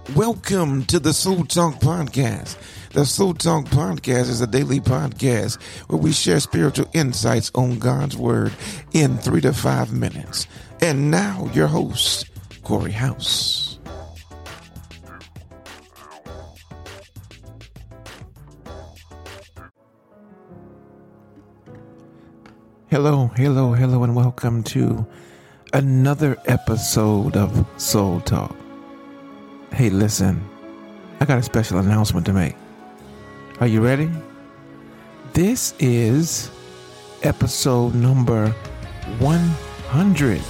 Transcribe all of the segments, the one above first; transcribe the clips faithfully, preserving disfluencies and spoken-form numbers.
Welcome to the Soul Talk Podcast. The Soul Talk Podcast is a daily podcast where we share spiritual insights on God's Word in three to five minutes. And now, your host, Corey House. Hello, hello, hello, and welcome to another episode of Soul Talk. Hey, listen, I got a special announcement to make. Are you ready? This is episode number one hundred.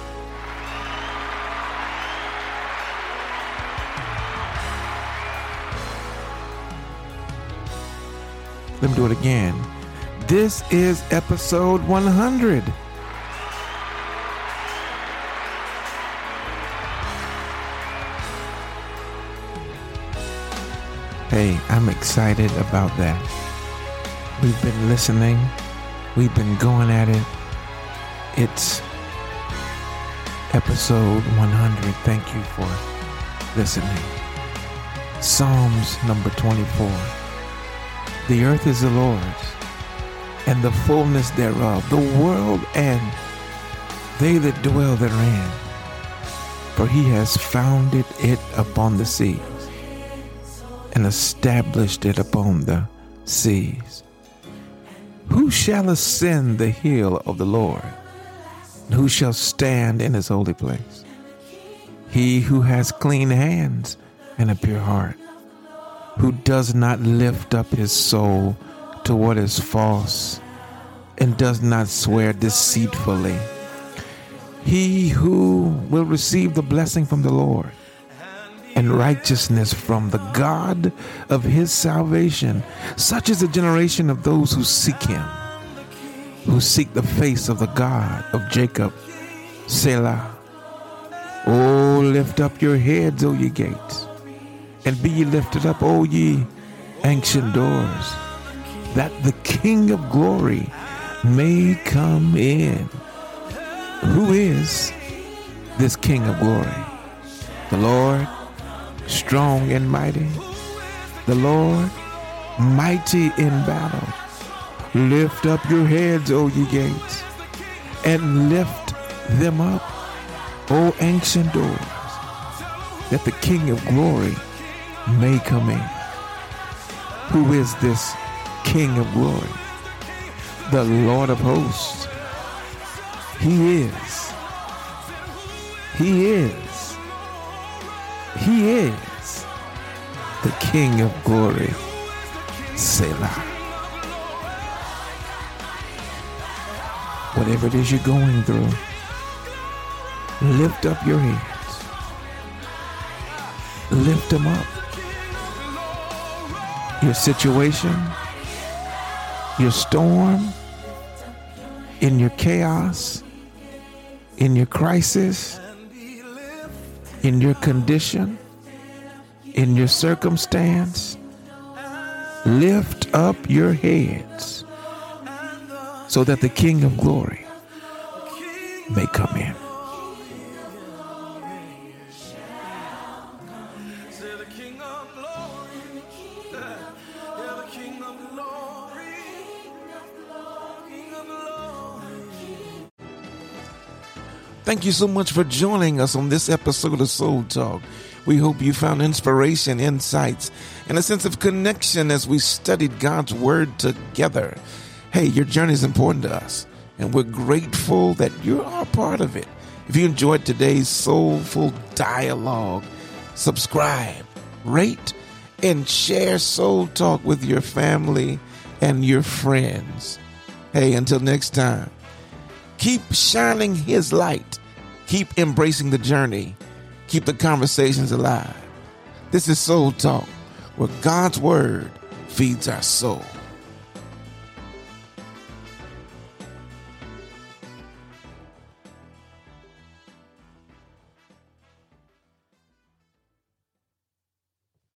Let me do it again. This is episode one hundred. Hey, I'm excited about that. We've been listening. We've been going at it. It's episode one hundred. Thank you for listening. Psalms number twenty-four. The earth is the Lord's, and the fullness thereof, the world and they that dwell therein. For he has founded it upon the seas, and established it upon the seas. Who shall ascend the hill of the Lord? And who shall stand in his holy place? He who has clean hands and a pure heart, who does not lift up his soul to what is false, and does not swear deceitfully. He who will receive the blessing from the Lord, and righteousness from the God of his salvation. Such is the generation of those who seek him, who seek the face of the God of Jacob. Selah. Oh, lift up your heads, O ye gates, and be ye lifted up, O ye ancient doors, that the King of glory may come in. Who is this King of glory? The Lord, strong and mighty, the Lord, mighty in battle. Lift up your heads, O ye gates, and lift them up, O ancient doors, that the King of glory may come in. Who is this King of glory? The Lord of hosts. He is. He is. He is the King of glory. Selah. Whatever it is you're going through, lift up your hands. Lift them up. Your situation, your storm, in your chaos, in your crisis, in your condition, in your circumstance, lift up your heads so that the King of glory may come in. Thank you so much for joining us on this episode of Soul Talk. We hope you found inspiration, insights, and a sense of connection as we studied God's Word together. Hey, your journey is important to us, and we're grateful that you are a part of it. If you enjoyed today's soulful dialogue, subscribe, rate, and share Soul Talk with your family and your friends. Hey, until next time, keep shining His light. Keep embracing the journey. Keep the conversations alive. This is Soul Talk, where God's Word feeds our soul.